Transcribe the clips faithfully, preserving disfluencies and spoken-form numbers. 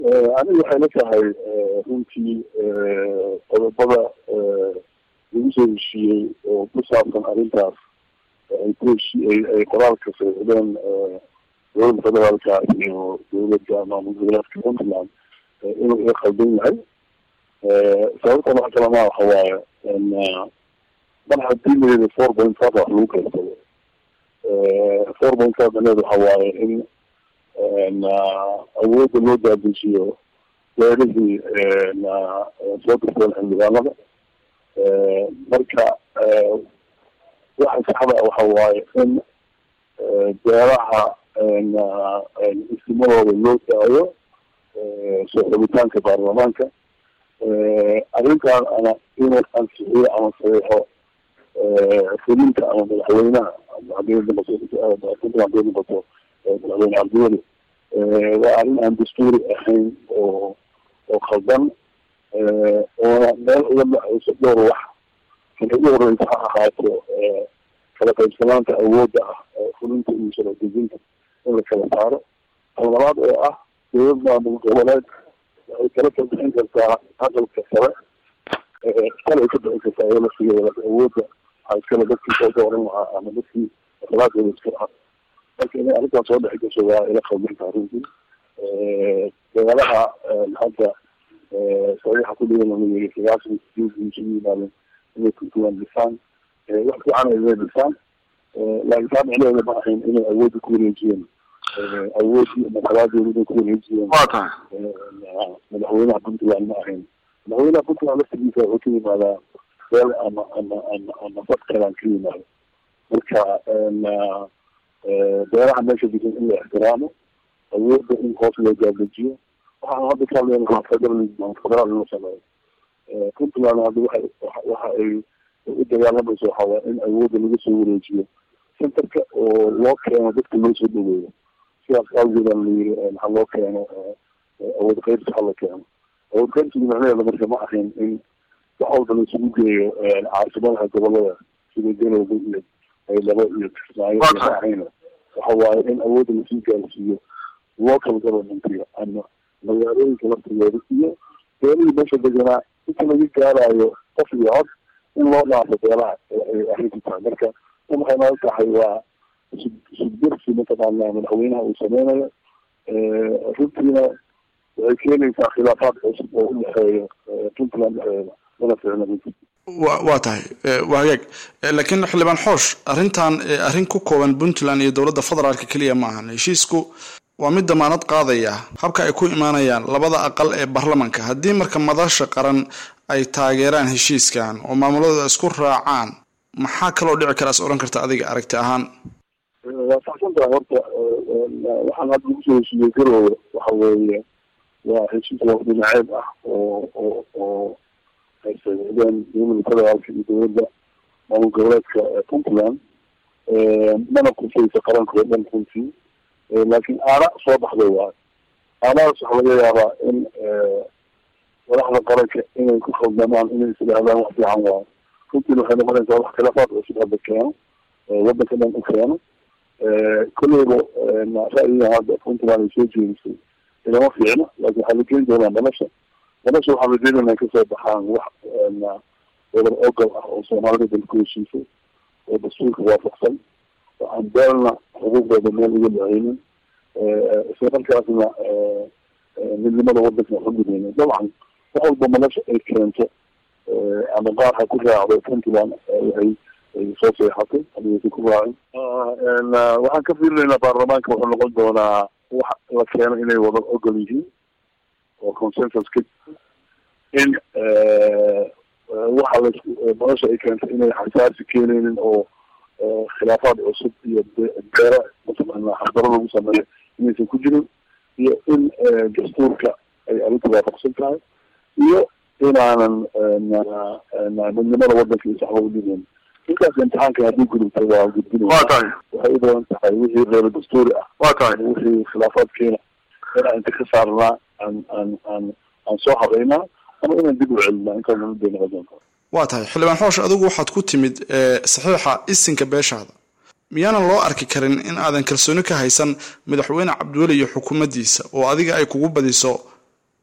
aniga waxay la tahay runtii qodobada lagu soo heshiiyey oo ku saabsan arrintaas ay ku heshiiyey ay qoraalka saxiixdeen dowladda federaalka iyo dowladda maamul goboleedka puntland inuu iga qaldan yahay sababta waxa kale ma waxa waaye mar haddii layidhi four point five wax lagu qaybsado four point five aneed waxa waaye in awoodda loo daadishiyo beerihii soo dirteen xildhibaanada marka waxa saxda waxa waaye in beeraha isimadooda loo daayo soo xubitaanka baarlamaanka arrintan ana inuu ansixiyo ama saxiixo fulinta ama madaxweynaha hadii noqoto madaxweyne cabdiweli waa arrin aan dastuuri ahayn oo oo khaldan oona meel uga dhacayso dhowr wax kan ugu horeysa ha ahaato kala qaybsanaanta awoodda ah fulinta iyo sharci dejinta in la kala saaro tan labaad oo ah dowlad maamul goboleed waxay kala kala bixin kartaa hadalka sare kale ay ka bixin kartaa iyada laftigeeda awoodda waxaa iskale dadkii soo dooran lahaa ama dadkii akhlaaqooda iska ah marka inay arrintaas soo dhexi gasho waa ila qaldantaa runtii dagalaha hadda saxiixa ku dhigan la yiri sagaashan sideedii yimaadeen inay kuntuwaan dhisaan wax fiican ay way dhisaan laakiin taa micnaheeda ma ahayn inay awoodda ku wareejiyeen awoodii madaxweynaha inay ku wareejiyeen madaxweynaha puntland ma ahayn madaxweynaha puntland laftigiisa wuxuu ka yimaadaa beel ama ama ama ama dad kalaan ka yimaado marka beeraha meesha degan in la ixtiraamo awoodda in hoos loo gaadejiyo waxaan hadda ka hadlayna federal federaal inuu sameeyo puntland hadda waxay waxa ay u dagaalamayso waxaa waa in awoodda laga soo wareejiyo centerka oo loo keeno dadka loo soo dhaweeyo sidaas awgeeda la yiri maxaa loo keeno awood qaybsi ha la keeno awood qaybsiga macnaheeda marka ma ahayn in wax walba la isugu geeyo caasimadaha gobolada sida galowga iyo laba iyo kismaayo ma ahayn waxa waaye in awoodda lasii gaarsiiyo local governmentiga ama magaalooyinka laftigooda iyo beelihii meesha deganaa inta laga gaarayo qof iyo cod in loo dhaafo beelaha ay arrintu tahay marka in waxay nala tahay waa isudursi mataqaanaa madaxweynaha uu sameynayo runtiina waxay keenaysaa khilaafaad cusub oo u dhexeeyo puntland dhexdeeda mana ficna runtii wa waa tahay waa hagaag laakiin xildhibaan xoosh arrintan arrin ku kooban puntland iyo dowladda federaalka keliya ma ahan heshiisku waa mid damaanad qaadaya habka ay ku imaanayaan labada aqal ee baarlamaanka haddii marka madasha qaran ay taageeraan heshiiskan oo maamulada isku raacaan maxaa kaloo dhici karaas oran karta adiga aragti ahaan waa saxsantahay horta waxaan hadda ugu soo heshiiyey garoowe waxa weeye waa heshiis waqdinaceeb ah oo oo oo ay saxiixdeen dowladda federaalka iyo dowladda maamul goboleedka puntland mana kusaysa qarankoo dhan runtii laakiin aana soo baxday waayo aanahaas waxaa laga yaabaa in madaxda qaranka inay ku khaldamaan inay isdhahdaan wax fiican waayo runtiina waxay noqonaysaa wax khilaafaad cusub hadda keeno waddanka dhan u keeno kolleyba ra'yiga hadda puntland ay soo jeedisay ilama fiicna laakiin waxaa la keeni doonaa nolosha nolosha waxaa rajeynaya inay kasoo baxaan wax wadar ogol ah oo soomaalida dalku heshiisay oo dastuurka waafaqsan oo aan beelna xuquuqdooda meel uga dhaceynin isla markaasna midnimada waddanka waxu gudeynin dabcan wax walba nolosha ay keento ama qaar ha ku raacdo puntland ay ay soo seexatay adigasi ku raacin waxaan ka fiirinaynaa baarlamaanka wuxuu noqon doonaa wax la keeno inay wada ogol yihiin oo consensus ka in waxa la nolosha ay keento inay xasaasi keenaynin oo khilaafaad cusub iyo beera mataqaanaa xaqdaro lagu sameeyo inaysan ku jirin iyo in dastuurka ay arrinta waafaqsan tahay iyo inaanan midnimada waddanka iyo saxba udhigeyn intaas imtixaanka haddii gudubta waa gudbinaysa waxay u badan tahay wixii reer dastuuri ah waa tahay wixii khilaafaad keena inaan inta ka saarnaa aan aan aan aan soo habeynaa ama inaan dib u celinaa intaan nabadda noqon doonta waa tahay xildhibaan xoosh adigu waxaad ku timid saxiixa isinka beeshaada miyaanan loo arki karin in aadan kalsooni ka haysan madaxweyne cabdiweli iyo xukuumaddiisa oo adiga ay kugu badiso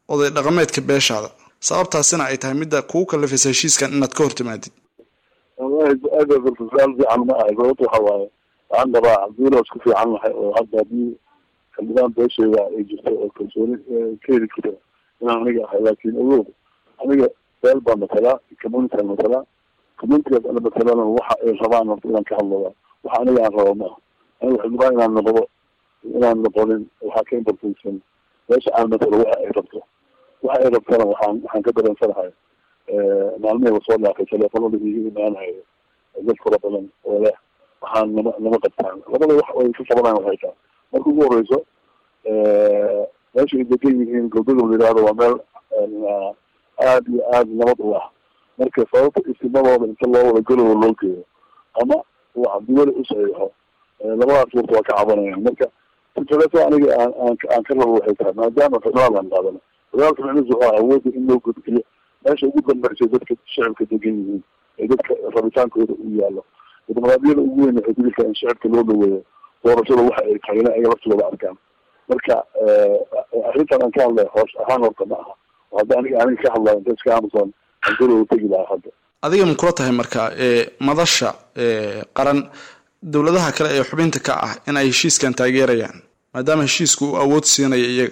oday dhaqameedka beeshaada sababtaasina ay tahay midda kugu kalifaysa heshiiskan inaad ka hortimaadid wallahi aad aad fiican fiican ma aha sababta waxa waaye waxaan rabaa haddii la isku fiican lahay oo hadda haddii xildhibaan beesheeda ay jirto oo kalsooni ka heli karo inaan aniga ahay laakiin ogow aniga beel baan matalaa community matalaa community ana matalana waxa ay rabaan inaan ka hadlaya waxa aniga aan rabo maaha aniga xildhibaan inaan noqdo inaan noqonin waxaa ka importansan meesha aan matalo waxa ay rabto waxa ay rabtana waxaan waxaan ka dareensanahay maalmihii lasoo dhaafay teleefanada iiga imaanayo dad fara badan oo leh waxaan nama nama qabtaan labada wax ay ka qabanayaan waxay tahay marka ugu horeyso meesha ay degan yihiin gobolada la yidhaahdo waa meel aad iyo aad nabad u ah marka sababta istimadooda inta loo wada galowo loo geeyo ama wax dibada u saxiixo labadaas wurta waa ka cabanayaan marka sitaleeto aniga aan aan aan ka rabo waxay tahay maadaama federaal aan qaadana federaalka micnihiisu waa awoodda in loo gudbiyo meesha ugu dambeysay dadka shacabka degan yihiin ee dadka rabitaankooda u yaallo dimuqraadiyada ugu weyn waxay ku jirtaa in shacabka loo dhaweeyo doorashada waxa ay tahay in ay laftooda arkaan marka arrintan aan ka hadlay hoos ahaan horta ma aha hadda aniga aniga ka hadlayo inta iska amazon aan guriga tegi lahaa hadda adiga ma kula tahay marka madasha qaran dowladaha kale ee xubinta ka ah in ay heshiiskan taageerayaan maadaama heshiisku uu awood siinayo iyaga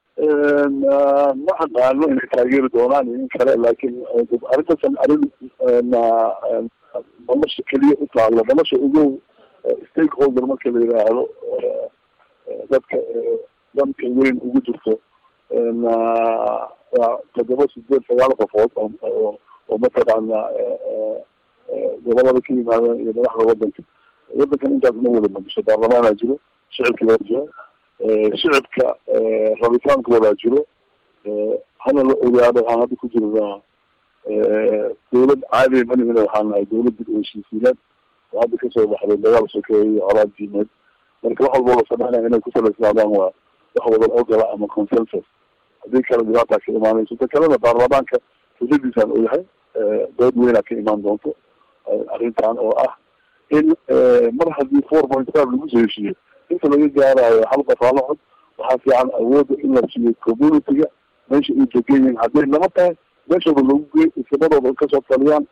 ma aqaano inay taageeri doonaan in kale laakiin arrintaas arrin nolosha keliya u taalo nolosha ugu stakeholder marka la yidhaahdo dadka danka weyn ugu jirto toddoba sideed sagaal qofood oo oo mataqaana gobolada ka yimaadeen iyo madaxda wadanka wadankan intaas ma wada madisho baarlamaanaa jiro shicibka waa jiro shicibka rabitaanka wadaa jiro hana la ogaado waxaan hadda ku jirnaa dawlad caadi manihina waxaan nahay dawlad dib u heshiisiineed oo hadda kasoo baxday dagaal sokeeye iyo colaad diimeed marka wax walba la sameynaya inay ku salaysnaadaan waa wax wada ogola ama consensus haddii kale dhibaataa ka imaanayso ta kalena baarlamaanka fursadiisaan oyahay dood weynaa ka imaan doonto arrintan oo ah in mar haddii four point five lagu soo heshiiyo inta laga gaarayo hal qafaalo cod waxaa fiican awoodda in la siiyo community-ga meesha ay degan yihiin hadday lama tahay meeshooda lagu geey ismadooda kasoo taliyaan